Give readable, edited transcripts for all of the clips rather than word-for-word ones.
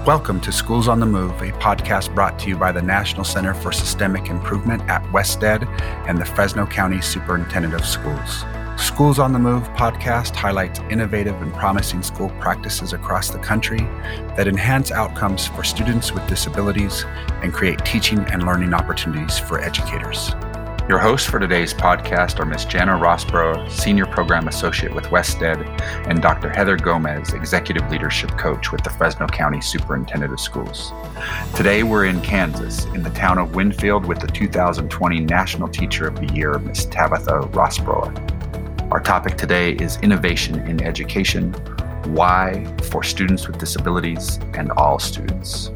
Welcome to Schools on the Move, a podcast brought to you by the National Center for Systemic Improvement at WestEd and the Fresno County Superintendent of Schools. Schools on the Move podcast highlights innovative and promising school practices across the country that enhance outcomes for students with disabilities and create teaching and learning opportunities for educators. Your hosts for today's podcast are Ms. Jana Rossborough, Senior Program Associate with WestEd, and Dr. Heather Gomez, Executive Leadership Coach with the Fresno County Superintendent of Schools. Today we're in Kansas, in the town of Winfield, with the 2020 National Teacher of the Year, Ms. Tabitha Rossborough. Our topic today is innovation in education, why for students with disabilities and all students.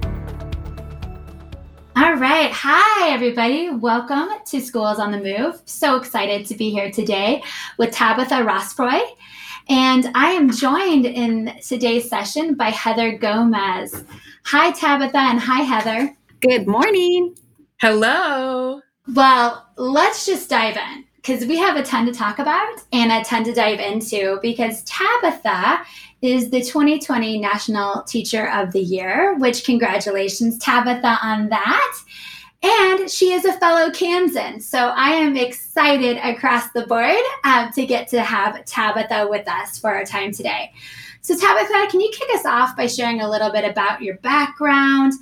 All right. Hi, everybody. Welcome to Schools on the Move. So excited to be here today with Tabitha Rossborough. And I am joined in today's session by Heather Gomez. Hi, Tabitha, and hi, Heather. Good morning. Hello. Well, let's just dive in because we have a ton to talk about and a ton to dive into because Tabitha is the 2020 National Teacher of the Year, which congratulations, Tabitha, on that. And she is a fellow Kansan. So I am excited across the board to get to have Tabitha with us for our time today. So Tabitha, can you kick us off by sharing a little bit about your background,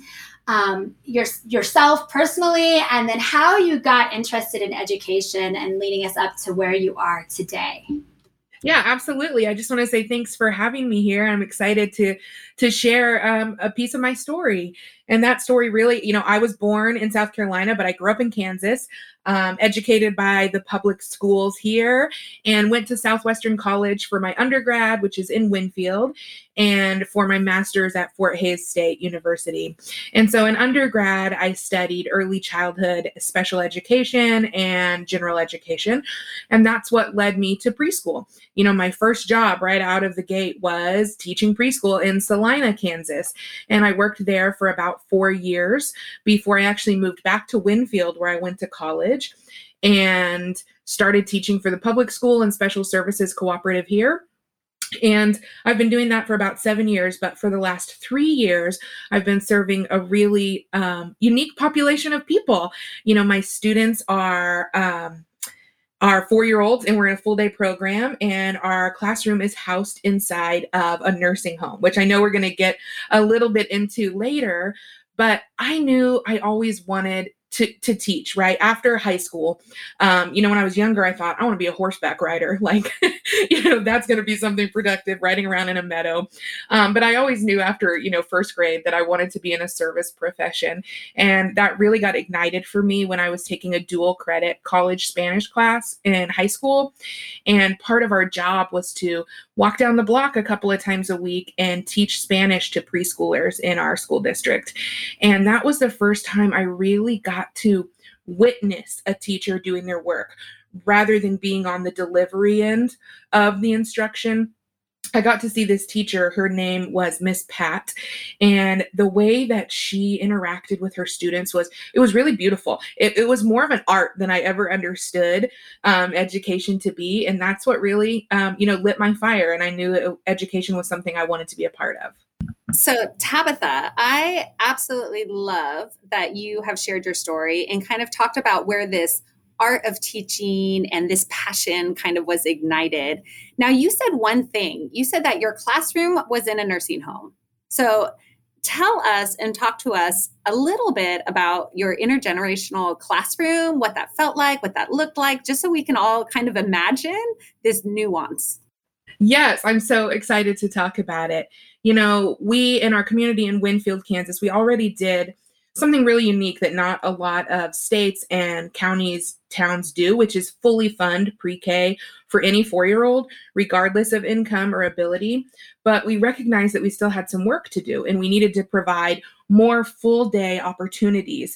yourself personally, and then how you got interested in education and leading us up to where you are today? Yeah, absolutely. I just want to say thanks for having me here. I'm excited to share a piece of my story. And that story really, I was born in South Carolina, but I grew up in Kansas, educated by the public schools here, and went to Southwestern College for my undergrad, which is in Winfield, and for my master's at Fort Hays State University. And so in undergrad, I studied early childhood special education and general education. And that's what led me to preschool. My first job right out of the gate was teaching preschool in Salina, Kansas. And I worked there for about 4 years before I actually moved back to Winfield, where I went to college and started teaching for the public school and special services cooperative here. And I've been doing that for about 7 years, but for the last 3 years, I've been serving a really unique population of people. My students are 4-year-olds, and we're in a full-day program, and our classroom is housed inside of a nursing home, which I know we're going to get a little bit into later, but I knew I always wanted to teach, right? After high school, when I was younger, I thought I want to be a horseback rider. Like, that's going to be something productive, riding around in a meadow. But I always knew after, first grade that I wanted to be in a service profession. And that really got ignited for me when I was taking a dual credit college Spanish class in high school. And part of our job was to walk down the block a couple of times a week and teach Spanish to preschoolers in our school district. And that was the first time I really got to witness a teacher doing their work rather than being on the delivery end of the instruction. I got to see this teacher. Her name was Miss Pat, and the way that she interacted with her students was really beautiful. It was more of an art than I ever understood education to be, and that's what really lit my fire. And I knew education was something I wanted to be a part of. So Tabitha, I absolutely love that you have shared your story and kind of talked about where this art of teaching and this passion kind of was ignited. Now, you said one thing. You said that your classroom was in a nursing home. So tell us and talk to us a little bit about your intergenerational classroom, what that felt like, what that looked like, just so we can all kind of imagine this nuance. Yes, I'm so excited to talk about it. We in our community in Winfield, Kansas, we already did something really unique that not a lot of states and towns do, which is fully fund pre-K for any 4-year-old, regardless of income or ability. But we recognized that we still had some work to do, and we needed to provide more full-day opportunities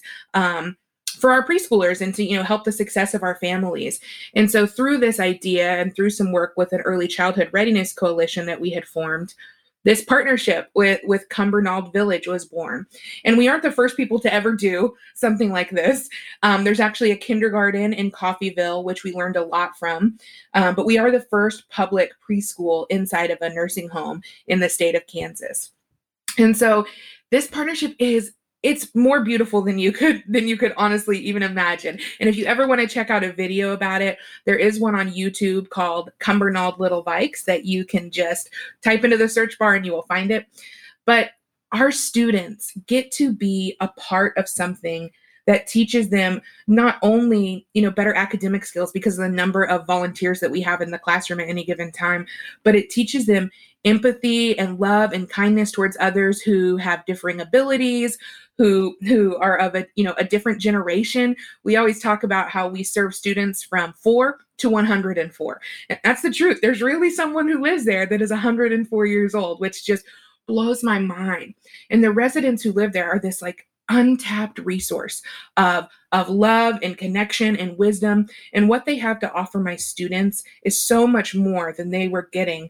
for our preschoolers and to, help the success of our families. And so through this idea and through some work with an early childhood readiness coalition that we had formed, this partnership with Cumbernauld Village was born. And we aren't the first people to ever do something like this. There's actually a kindergarten in Coffeyville, which we learned a lot from. But we are the first public preschool inside of a nursing home in the state of Kansas. And so this partnership it's more beautiful than you could honestly even imagine. And if you ever want to check out a video about it, there is one on YouTube called Cumbernauld Little Vikes that you can just type into the search bar and you will find it. But our students get to be a part of something that teaches them not only, better academic skills because of the number of volunteers that we have in the classroom at any given time, but it teaches them empathy and love and kindness towards others who have differing abilities, who are of a different generation. We always talk about how we serve students from 4 to 104. And that's the truth. There's really someone who lives there that is 104 years old, which just blows my mind. And the residents who live there are this like untapped resource of love and connection and wisdom. And what they have to offer my students is so much more than they were getting,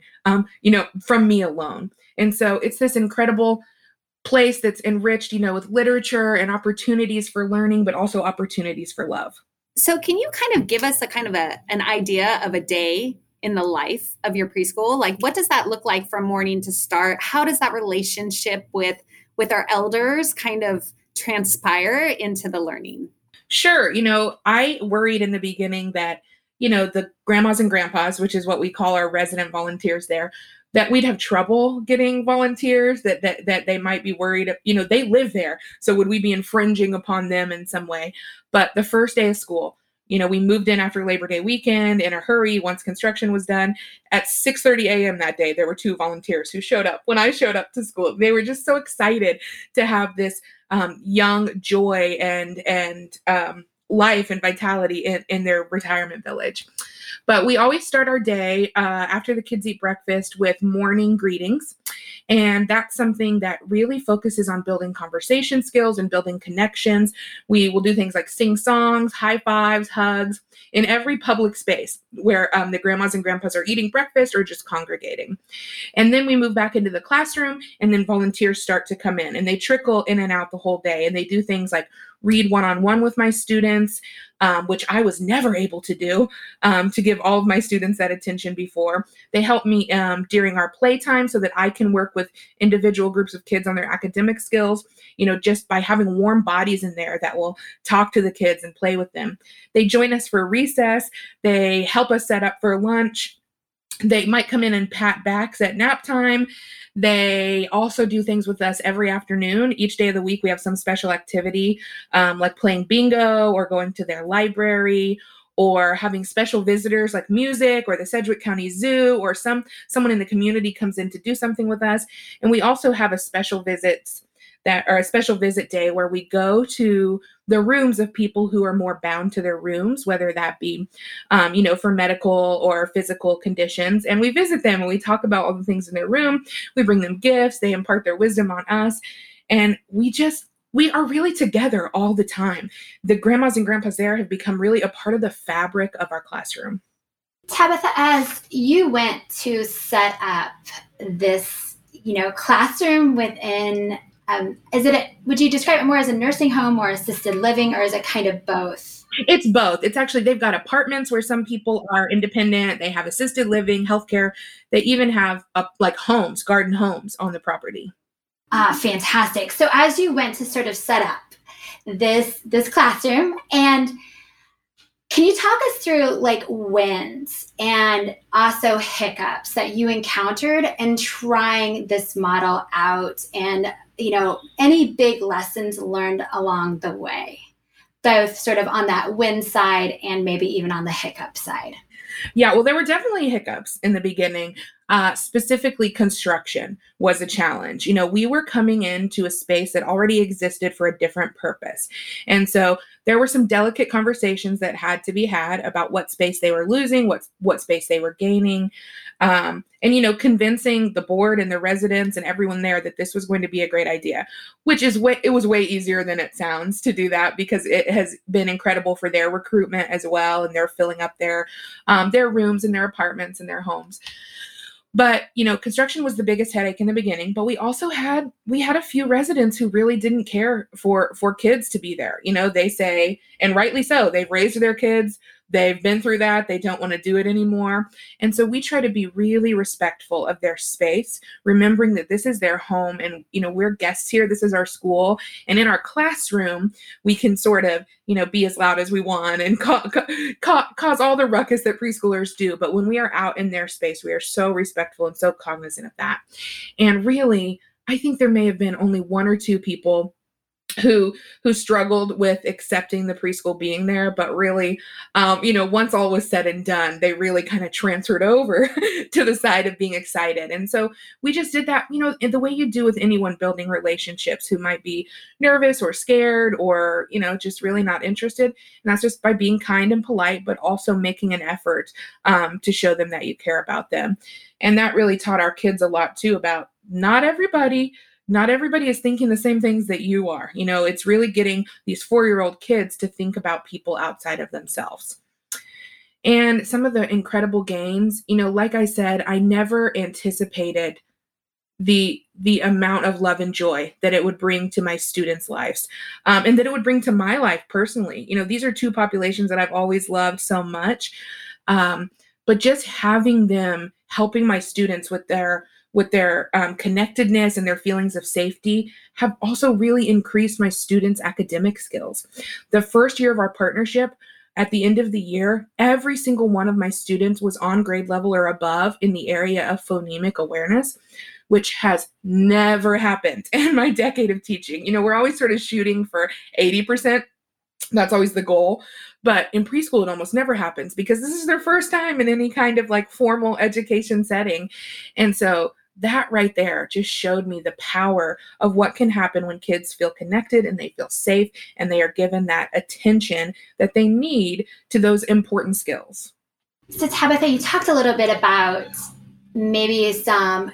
from me alone. And so it's this incredible place that's enriched, with literature and opportunities for learning, but also opportunities for love. So can you kind of give us an idea of a day in the life of your preschool? Like, what does that look like from morning to start? How does that relationship with our elders kind of transpire into the learning? Sure. I worried in the beginning that, the grandmas and grandpas, which is what we call our resident volunteers there, that we'd have trouble getting volunteers, that they might be worried, they live there. So would we be infringing upon them in some way? But the first day of school, we moved in after Labor Day weekend in a hurry once construction was done. At 6:30 a.m. that day, there were 2 volunteers who showed up when I showed up to school. They were just so excited to have this young joy and life and vitality in their retirement village. But we always start our day after the kids eat breakfast with morning greetings. And that's something that really focuses on building conversation skills and building connections. We will do things like sing songs, high fives, hugs in every public space where the grandmas and grandpas are eating breakfast or just congregating. And then we move back into the classroom, and then volunteers start to come in, and they trickle in and out the whole day. And they do things like read one-on-one with my students, which I was never able to do, to give all of my students that attention before. They help me during our playtime so that I can work with individual groups of kids on their academic skills, just by having warm bodies in there that will talk to the kids and play with them. They join us for recess. They help us set up for lunch. They might come in and pat backs at nap time. They also do things with us every afternoon. Each day of the week, we have some special activity, like playing bingo or going to their library or having special visitors like music or the Sedgwick County Zoo or someone in the community comes in to do something with us. And we also have a special visit day where we go to the rooms of people who are more bound to their rooms, whether that be, for medical or physical conditions. And we visit them and we talk about all the things in their room. We bring them gifts. They impart their wisdom on us. And we are really together all the time. The grandmas and grandpas there have become really a part of the fabric of our classroom. Tabitha, as you went to set up this, classroom within, would you describe it more as a nursing home or assisted living, or is it kind of both? It's both. It's actually, they've got apartments where some people are independent. They have assisted living, healthcare. They even have homes, garden homes on the property. Fantastic. So as you went to sort of set up this classroom, and can you talk us through wins and also hiccups that you encountered in trying this model out, and any big lessons learned along the way, both sort of on that win side and maybe even on the hiccup side? Yeah, well, there were definitely hiccups in the beginning. Specifically, construction was a challenge. We were coming into a space that already existed for a different purpose. And so there were some delicate conversations that had to be had about what space they were losing, what space they were gaining. And convincing the board and the residents and everyone there that this was going to be a great idea, it was way easier than it sounds to do that, because it has been incredible for their recruitment as well. And they're filling up their rooms and their apartments and their homes. But, construction was the biggest headache in the beginning, but we also had a few residents who really didn't care for kids to be there. They say, and rightly so, they've raised their kids They've been through that. They don't want to do it anymore. And so we try to be really respectful of their space, remembering that this is their home and, we're guests here. This is our school. And in our classroom, we can sort of, be as loud as we want and cause all the ruckus that preschoolers do. But when we are out in their space, we are so respectful and so cognizant of that. And really, I think there may have been only one or two people who struggled with accepting the preschool being there, but really, once all was said and done, they really kind of transferred over to the side of being excited. And so we just did that, in the way you do with anyone building relationships who might be nervous or scared or, just really not interested. And that's just by being kind and polite, but also making an effort to show them that you care about them. And that really taught our kids a lot too about not everybody is thinking the same things that you are. It's really getting these 4-year-old kids to think about people outside of themselves. And some of the incredible gains, like I said, I never anticipated the amount of love and joy that it would bring to my students' lives, and that it would bring to my life personally. These are two populations that I've always loved so much. But just having them helping my students with their connectedness and their feelings of safety have also really increased my students' academic skills. The first year of our partnership, at the end of the year, every single one of my students was on grade level or above in the area of phonemic awareness, which has never happened in my decade of teaching. We're always sort of shooting for 80%. That's always the goal. But in preschool, it almost never happens because this is their first time in any kind of formal education setting. And so that right there just showed me the power of what can happen when kids feel connected and they feel safe and they are given that attention that they need to those important skills. So Tabitha, you talked a little bit about maybe some,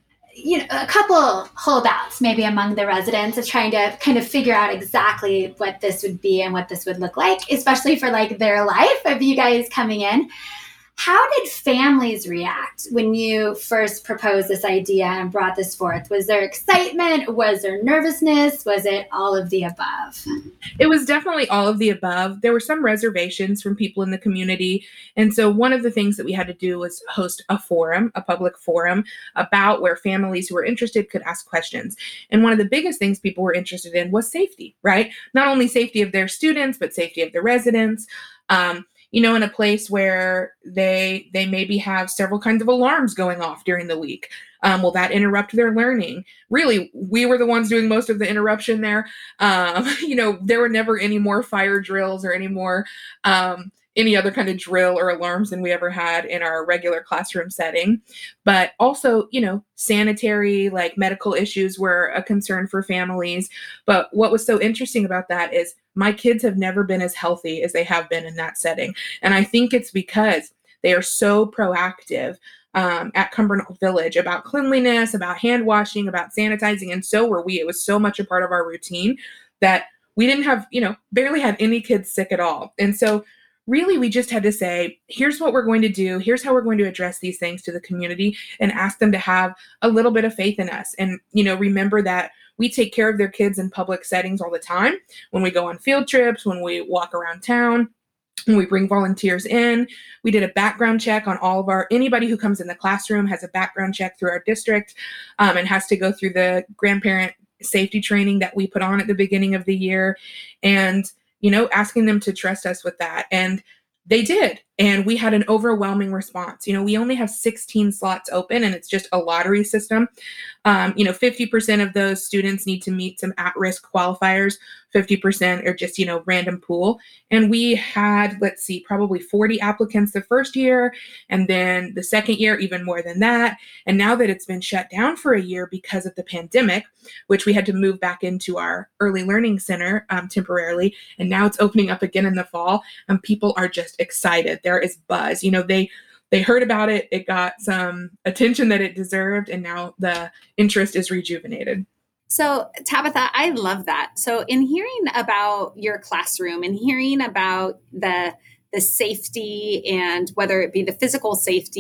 a couple holdouts maybe among the residents of trying to kind of figure out exactly what this would be and what this would look like, especially for their life of you guys coming in. How did families react when you first proposed this idea and brought this forth? Was there excitement? Was there nervousness? Was it all of the above? It was definitely all of the above. There were some reservations from people in the community. And so one of the things that we had to do was host a public forum about where families who were interested could ask questions. And one of the biggest things people were interested in was safety, right? Not only safety of their students, but safety of the residents. In a place where they maybe have several kinds of alarms going off during the week. Will that interrupt their learning? Really, we were the ones doing most of the interruption there. There were never any more fire drills or any more any other kind of drill or alarms than we ever had in our regular classroom setting. But also, sanitary, medical issues were a concern for families. But what was so interesting about that is my kids have never been as healthy as they have been in that setting. And I think it's because they are so proactive at Cumbernauld Village about cleanliness, about hand washing, about sanitizing. And so were we. It was so much a part of our routine that we didn't have, barely had any kids sick at all. And so really, we just had to say, here's what we're going to do. Here's how we're going to address these things to the community and ask them to have a little bit of faith in us. And, remember that we take care of their kids in public settings all the time. When we go on field trips, when we walk around town, when we bring volunteers in, we did a background check on anybody who comes in the classroom has a background check through our district and has to go through the grandparent safety training that we put on at the beginning of the year. And asking them to trust us with that. And they did. And we had an overwhelming response. We only have 16 slots open and it's just a lottery system. 50% of those students need to meet some at-risk qualifiers. 50% are just, random pool. And we had, probably 40 applicants the first year. And then the second year, even more than that. And now that it's been shut down for a year because of the pandemic, which we had to move back into our early learning center temporarily. And now it's opening up again in the fall and people are just excited. There is buzz. They heard about it. It got some attention that it deserved. And now the interest is rejuvenated. So Tabitha, I love that. So in hearing about your classroom and hearing about the safety and whether it be the physical safety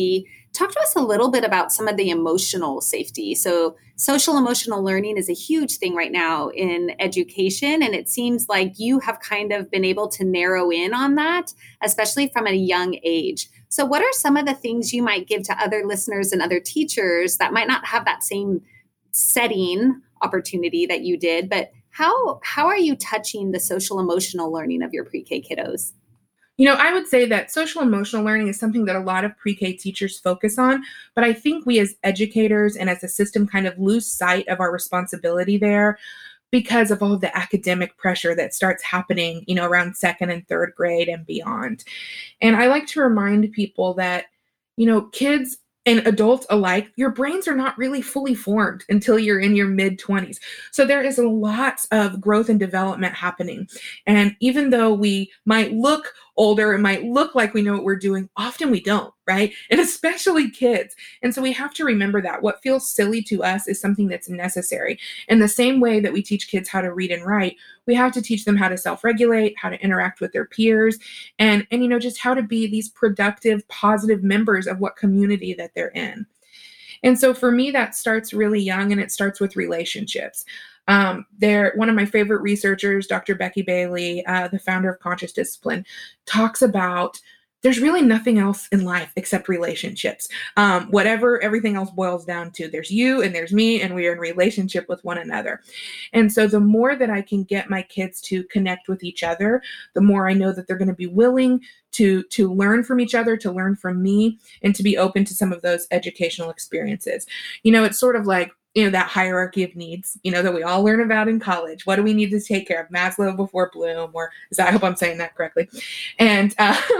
Talk to us a little bit about some of the emotional safety. So social emotional learning is a huge thing right now in education. And it seems like you have kind of been able to narrow in on that, especially from a young age. So what are some of the things you might give to other listeners and other teachers that might not have that same setting opportunity that you did, but how are you touching the social emotional learning of your pre-K kiddos? I would say that social emotional learning is something that a lot of pre-K teachers focus on, but I think we as educators and as a system kind of lose sight of our responsibility there because of all of the academic pressure that starts happening, around second and third grade and beyond. And I like to remind people that, kids and adults alike, your brains are not really fully formed until you're in your mid-20s. So there is a lot of growth and development happening. And even though we might look older, it might look like we know what we're doing, often we don't, right? And especially kids. And so we have to remember that what feels silly to us is something that's necessary. In the same way that we teach kids how to read and write, we have to teach them how to self-regulate, how to interact with their peers, and just how to be these productive, positive members of what community that they're in. And so for me, that starts really young, and it starts with relationships. One of my favorite researchers, Dr. Becky Bailey, the founder of Conscious Discipline, talks about there's really nothing else in life except relationships. Whatever everything else boils down to, there's you and there's me, and we are in relationship with one another. And so the more that I can get my kids to connect with each other, the more I know that they're going to be willing to learn from each other, to learn from me, and to be open to some of those educational experiences. It's sort of like, that hierarchy of needs, that we all learn about in college. What do we need to take care of? Maslow before Bloom, I hope I'm saying that correctly. And,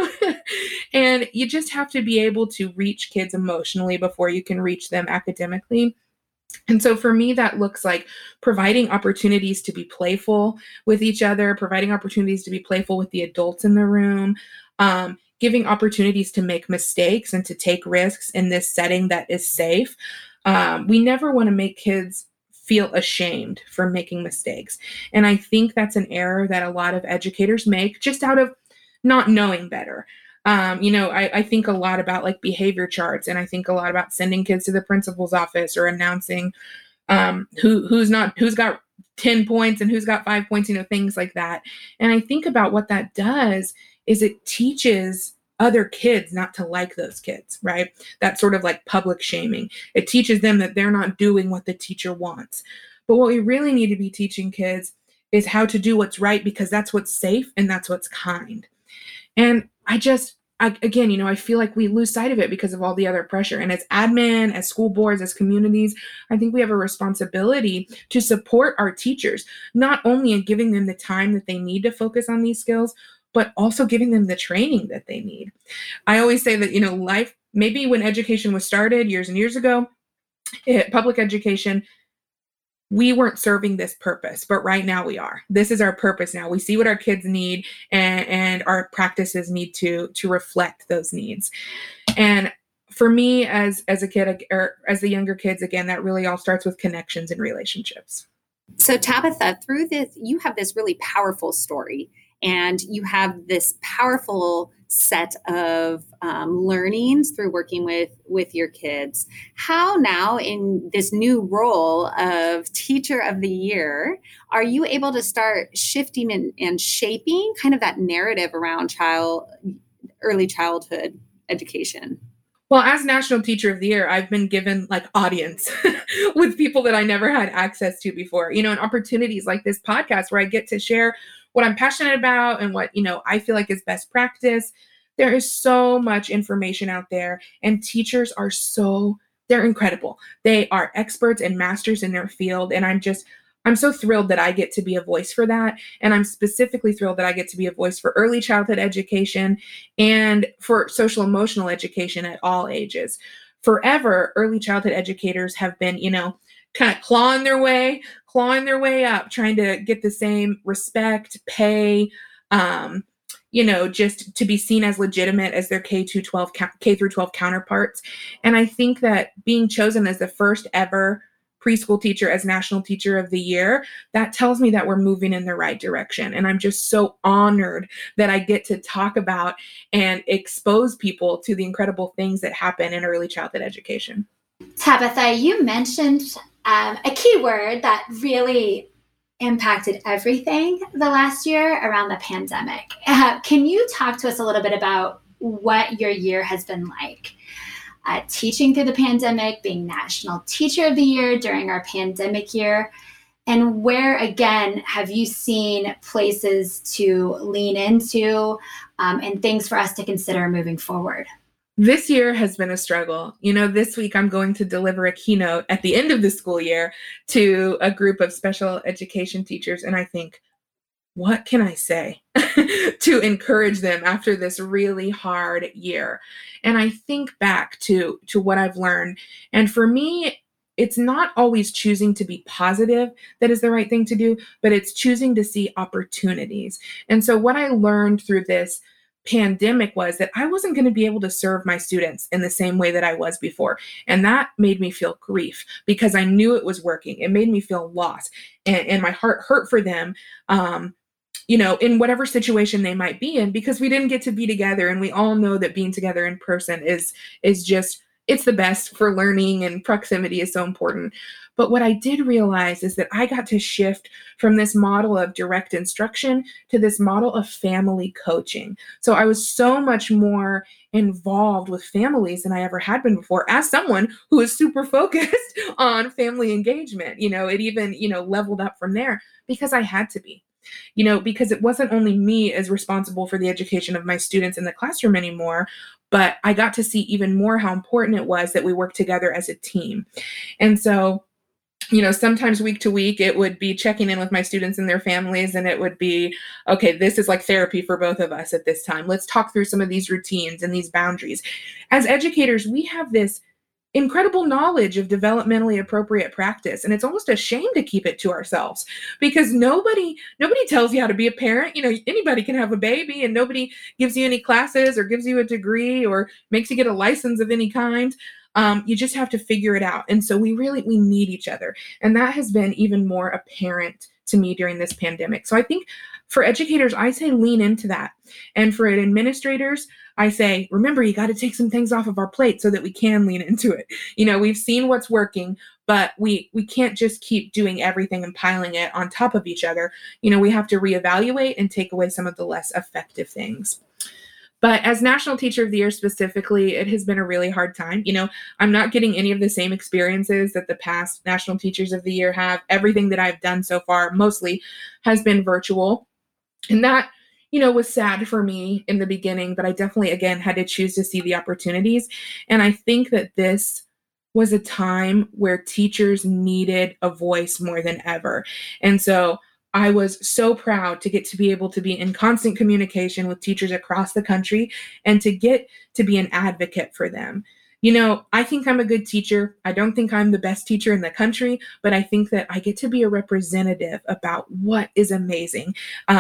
and you just have to be able to reach kids emotionally before you can reach them academically. And so for me, that looks like providing opportunities to be playful with each other, providing opportunities to be playful with the adults in the room, giving opportunities to make mistakes and to take risks in this setting that is safe. We never want to make kids feel ashamed for making mistakes. And I think that's an error that a lot of educators make just out of not knowing better. I think a lot about like behavior charts, and I think a lot about sending kids to the principal's office or announcing who's got 10 points and who's got 5 points, things like that. And I think about what that does is it teaches other kids not to like those kids, right? That's sort of like public shaming. It teaches them that they're not doing what the teacher wants. But what we really need to be teaching kids is how to do what's right, because that's what's safe and that's what's kind. And I feel like we lose sight of it because of all the other pressure. And as admin, as school boards, as communities, I think we have a responsibility to support our teachers, not only in giving them the time that they need to focus on these skills, but also giving them the training that they need. I always say that, life, maybe when education was started years and years ago, public education, we weren't serving this purpose, but right now we are. This is our purpose now. We see what our kids need, and our practices need to reflect those needs. And for me, as a kid, or as the younger kids, again, that really all starts with connections and relationships. So Tabitha, through this, you have this really powerful story, and you have this powerful set of learnings through working with your kids. How now, in this new role of Teacher of the Year, are you able to start shifting and shaping kind of that narrative around early childhood education? Well, as National Teacher of the Year, I've been given like audience with people that I never had access to before, and opportunities like this podcast where I get to share what I'm passionate about and what, I feel like is best practice. There is so much information out there, and teachers are they're incredible. They are experts and masters in their field. And I'm so thrilled that I get to be a voice for that. And I'm specifically thrilled that I get to be a voice for early childhood education and for social emotional education at all ages. Forever, early childhood educators have been, kind of clawing their way up, trying to get the same respect, pay, just to be seen as legitimate as their K through 12 counterparts. And I think that being chosen as the first ever preschool teacher as National Teacher of the Year, that tells me that we're moving in the right direction. And I'm just so honored that I get to talk about and expose people to the incredible things that happen in early childhood education. Tabitha, you mentioned a key word that really impacted everything the last year around the pandemic. Can you talk to us a little bit about what your year has been like? Teaching through the pandemic, being National Teacher of the Year during our pandemic year, and where, again, have you seen places to lean into and things for us to consider moving forward? This year has been a struggle. This week I'm going to deliver a keynote at the end of the school year to a group of special education teachers. And I think, what can I say to encourage them after this really hard year? And I think back to what I've learned. And for me, it's not always choosing to be positive that is the right thing to do, but it's choosing to see opportunities. And so what I learned through this pandemic was that I wasn't going to be able to serve my students in the same way that I was before. And that made me feel grief because I knew it was working. It made me feel lost, and my heart hurt for them, in whatever situation they might be in, because we didn't get to be together. And we all know that being together in person is just, it's the best for learning, and proximity is so important. But what I did realize is that I got to shift from this model of direct instruction to this model of family coaching. So I was so much more involved with families than I ever had been before, as someone who is super focused on family engagement. It even, leveled up from there because I had to be. Because it wasn't only me as responsible for the education of my students in the classroom anymore, but I got to see even more how important it was that we work together as a team. And so, sometimes week to week, it would be checking in with my students and their families, and it would be, okay, this is like therapy for both of us at this time. Let's talk through some of these routines and these boundaries. As educators, we have this incredible knowledge of developmentally appropriate practice, and it's almost a shame to keep it to ourselves because nobody tells you how to be a parent. Anybody can have a baby, and nobody gives you any classes or gives you a degree or makes you get a license of any kind. You just have to figure it out. And so we need each other. And that has been even more apparent to me during this pandemic. So I think for educators, I say lean into that. And for administrators, I say, remember, you got to take some things off of our plate so that we can lean into it. We've seen what's working, but we can't just keep doing everything and piling it on top of each other. We have to reevaluate and take away some of the less effective things. But as National Teacher of the Year specifically, it has been a really hard time. I'm not getting any of the same experiences that the past National Teachers of the Year have. Everything that I've done so far mostly has been virtual. And that, was sad for me in the beginning, but I definitely, again, had to choose to see the opportunities. And I think that this was a time where teachers needed a voice more than ever. And so I was so proud to get to be able to be in constant communication with teachers across the country and to get to be an advocate for them. I think I'm a good teacher. I don't think I'm the best teacher in the country, but I think that I get to be a representative about what is amazing.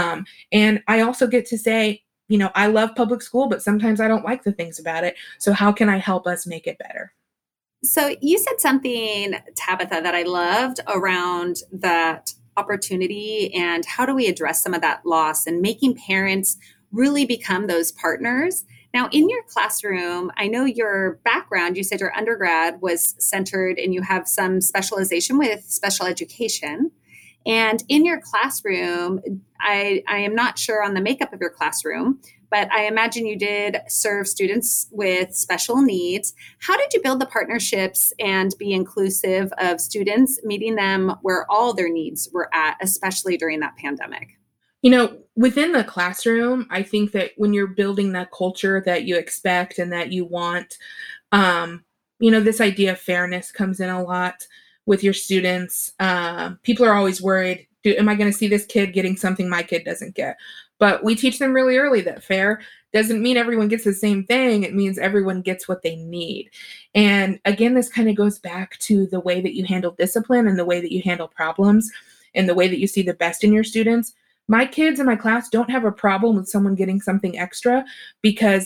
And I also get to say, I love public school, but sometimes I don't like the things about it. So how can I help us make it better? So you said something, Tabitha, that I loved around that opportunity and how do we address some of that loss and making parents really become those partners. Now, in your classroom, I know your background, you said your undergrad was centered and you have some specialization with special education. And in your classroom, I am not sure on the makeup of your classroom, but I imagine you did serve students with special needs. How did you build the partnerships and be inclusive of students, meeting them where all their needs were at, especially during that pandemic? Within the classroom, I think that when you're building that culture that you expect and that you want, this idea of fairness comes in a lot with your students. People are always worried, am I going to see this kid getting something my kid doesn't get? But we teach them really early that fair doesn't mean everyone gets the same thing. It means everyone gets what they need. And again, this kind of goes back to the way that you handle discipline and the way that you handle problems and the way that you see the best in your students. My kids in my class don't have a problem with someone getting something extra because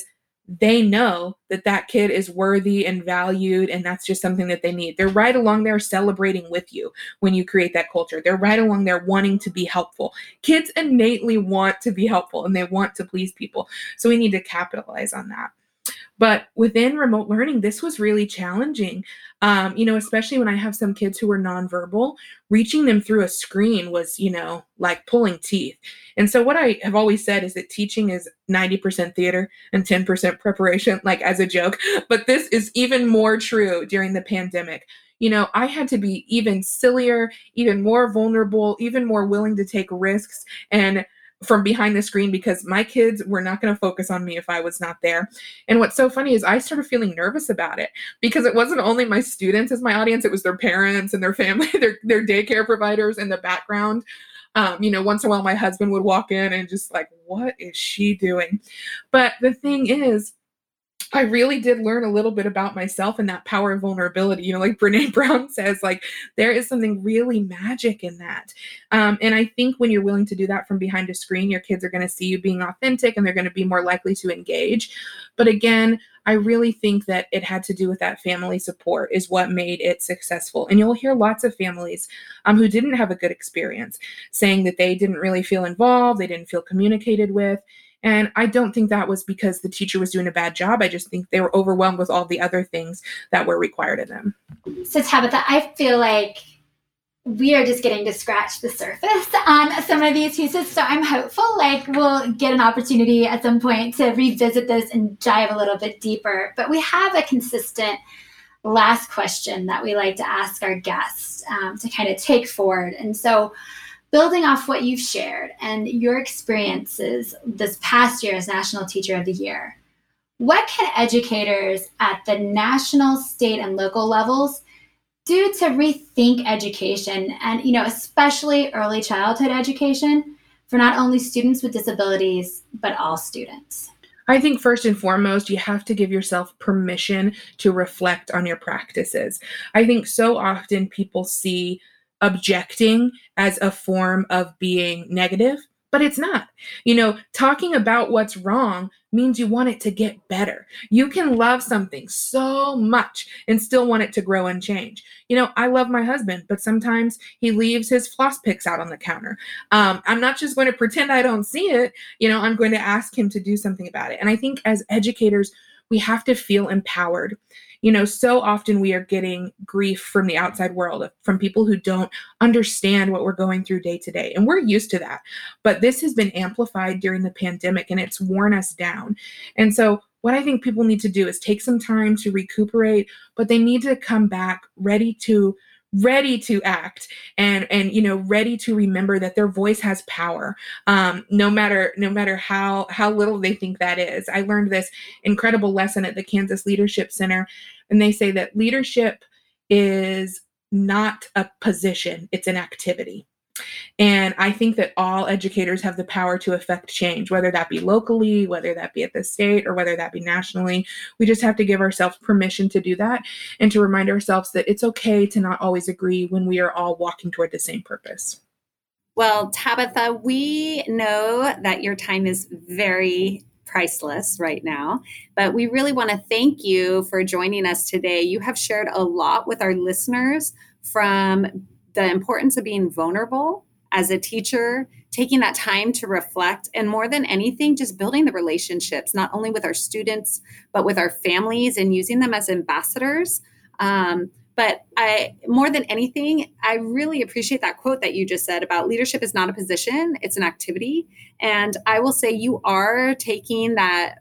they know that that kid is worthy and valued, and that's just something that they need. They're right along there celebrating with you when you create that culture. They're right along there wanting to be helpful. Kids innately want to be helpful and they want to please people. So we need to capitalize on that. But within remote learning, this was really challenging. Especially when I have some kids who are nonverbal, reaching them through a screen was, like pulling teeth. And so what I have always said is that teaching is 90% theater and 10% preparation, like as a joke. But this is even more true during the pandemic. I had to be even sillier, even more vulnerable, even more willing to take risks and from behind the screen, because my kids were not going to focus on me if I was not there. And what's so funny is I started feeling nervous about it, because it wasn't only my students as my audience, it was their parents and their family, their daycare providers in the background. Once in a while my husband would walk in and just like, what is she doing? But the thing is, I really did learn a little bit about myself and that power of vulnerability. Like Brene Brown says, like there is something really magic in that. And I think when you're willing to do that from behind a screen, your kids are going to see you being authentic and they're going to be more likely to engage. But again, I really think that it had to do with that family support is what made it successful. And you'll hear lots of families who didn't have a good experience saying that they didn't really feel involved, they didn't feel communicated with. And I don't think that was because the teacher was doing a bad job. I just think they were overwhelmed with all the other things that were required of them. So Tabitha, I feel like we are just getting to scratch the surface on some of these pieces. So I'm hopeful like we'll get an opportunity at some point to revisit this and dive a little bit deeper. But we have a consistent last question that we like to ask our guests to kind of take forward. And so building off what you've shared and your experiences this past year as National Teacher of the Year, what can educators at the national, state, and local levels do to rethink education and, especially early childhood education for not only students with disabilities, but all students? I think first and foremost, you have to give yourself permission to reflect on your practices. I think so often people see objecting as a form of being negative, but it's not. Talking about what's wrong means you want it to get better. You can love something so much and still want it to grow and change. I love my husband, but sometimes he leaves his floss picks out on the counter. I'm not just going to pretend I don't see it. I'm going to ask him to do something about it. And I think as educators, we have to feel empowered. So often we are getting grief from the outside world, from people who don't understand what we're going through day to day. And we're used to that. But this has been amplified during the pandemic and it's worn us down. And so what I think people need to do is take some time to recuperate, but they need to come back ready to act and ready to remember that their voice has power, no matter how little they think that is. I learned this incredible lesson at the Kansas Leadership Center, and they say that leadership is not a position, it's an activity. And I think that all educators have the power to affect change, whether that be locally, whether that be at the state, or whether that be nationally. We just have to give ourselves permission to do that and to remind ourselves that it's okay to not always agree when we are all walking toward the same purpose. Well, Tabitha, we know that your time is very priceless right now, but we really want to thank you for joining us today. You have shared a lot with our listeners, from the importance of being vulnerable as a teacher, taking that time to reflect, and more than anything, just building the relationships, not only with our students, but with our families, and using them as ambassadors. But more than anything, I really appreciate that quote that you just said about leadership is not a position, it's an activity. And I will say you are taking that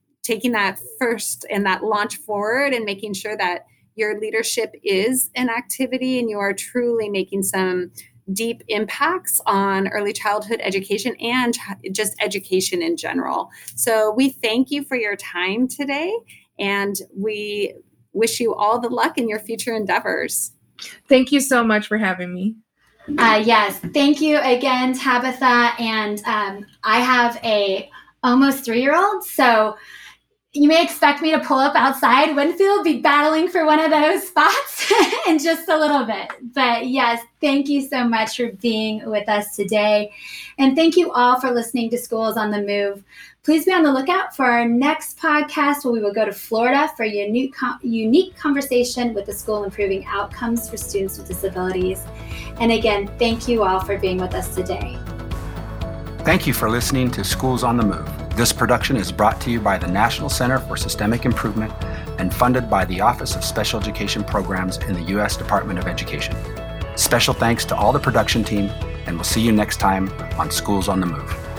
first and that launch forward and making sure that your leadership is an activity and you are truly making some deep impacts on early childhood education and just education in general. So we thank you for your time today, and we wish you all the luck in your future endeavors. Thank you so much for having me. Yes, thank you again, Tabitha. And I have a almost 3-year-old, so You may expect me to pull up outside Winfield, be battling for one of those spots in just a little bit. But yes, thank you so much for being with us today. And thank you all for listening to Schools on the Move. Please be on the lookout for our next podcast where we will go to Florida for a unique conversation with the school improving outcomes for students with disabilities. And again, thank you all for being with us today. Thank you for listening to Schools on the Move. This production is brought to you by the National Center for Systemic Improvement and funded by the Office of Special Education Programs in the U.S. Department of Education. Special thanks to all the production team, and we'll see you next time on Schools on the Move.